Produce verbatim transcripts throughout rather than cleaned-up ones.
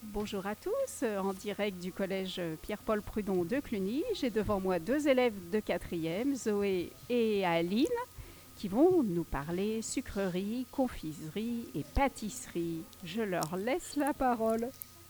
Bonjour à tous, euh, en direct du collège Pierre-Paul Prudon de Cluny. J'ai devant moi deux élèves de quatrième, Zoé et Aline, qui vont nous parler sucrerie, confiserie et pâtisserie. Je leur laisse la parole.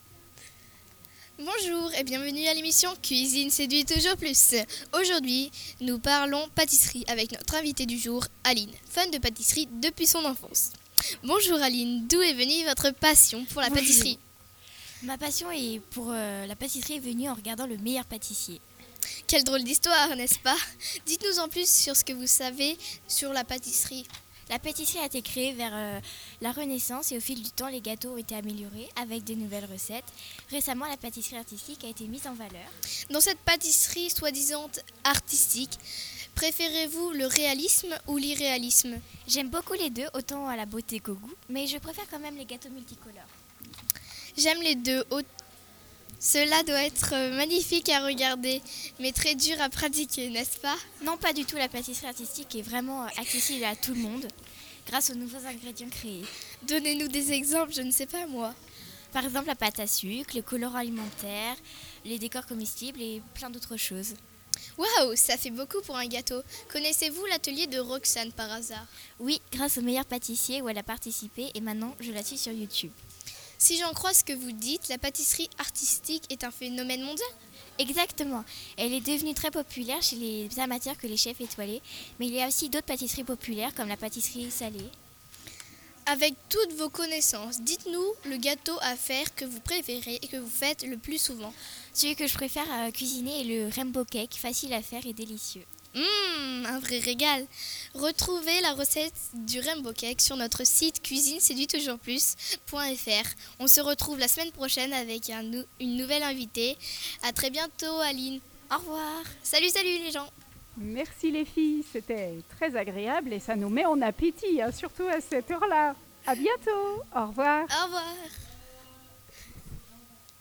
Bonjour et bienvenue à l'émission Cuisine séduit toujours plus. Aujourd'hui, nous parlons pâtisserie avec notre invitée du jour, Aline, fan de pâtisserie depuis son enfance. Bonjour Aline, d'où est venue votre passion pour la Bonjour. pâtisserie ? Ma passion est pour euh, la pâtisserie est venue en regardant Le Meilleur Pâtissier. Quelle drôle d'histoire, n'est-ce pas ? Dites-nous en plus sur ce que vous savez sur la pâtisserie. La pâtisserie a été créée vers euh, la Renaissance et au fil du temps, les gâteaux ont été améliorés avec de nouvelles recettes. Récemment, la pâtisserie artistique a été mise en valeur. Dans cette pâtisserie soi-disant artistique, préférez-vous le réalisme ou l'irréalisme ? J'aime beaucoup les deux, autant à la beauté qu'au goût, mais je préfère quand même les gâteaux multicolores. J'aime les deux. Cela doit être magnifique à regarder, mais très dur à pratiquer, n'est-ce pas ? Non, pas du tout, la pâtisserie artistique est vraiment accessible à tout le monde grâce aux nouveaux ingrédients créés. Donnez-nous des exemples, je ne sais pas moi. Par exemple, la pâte à sucre, les colorants alimentaires, les décors comestibles et plein d'autres choses. Waouh, ça fait beaucoup pour un gâteau. Connaissez-vous l'atelier de Roxane par hasard ? Oui, grâce au Meilleur Pâtissier où elle a participé et maintenant je la suis sur YouTube. Si j'en crois ce que vous dites, la pâtisserie artistique est un phénomène mondial ? Exactement. Elle est devenue très populaire chez les amateurs que les chefs étoilés, mais il y a aussi d'autres pâtisseries populaires comme la pâtisserie salée. Avec toutes vos connaissances, dites-nous le gâteau à faire que vous préférez et que vous faites le plus souvent. Celui que je préfère à cuisiner est le rainbow cake, facile à faire et délicieux. Hum, un vrai régal. Retrouvez la recette du rainbow cake sur notre site cuisine séduit toujours plus point f r. On se retrouve la semaine prochaine avec un nou- une nouvelle invitée. À très bientôt Aline. Au revoir. Salut, salut les gens. Merci les filles, c'était très agréable et ça nous met en appétit, hein, surtout à cette heure-là. À bientôt, au revoir. Au revoir.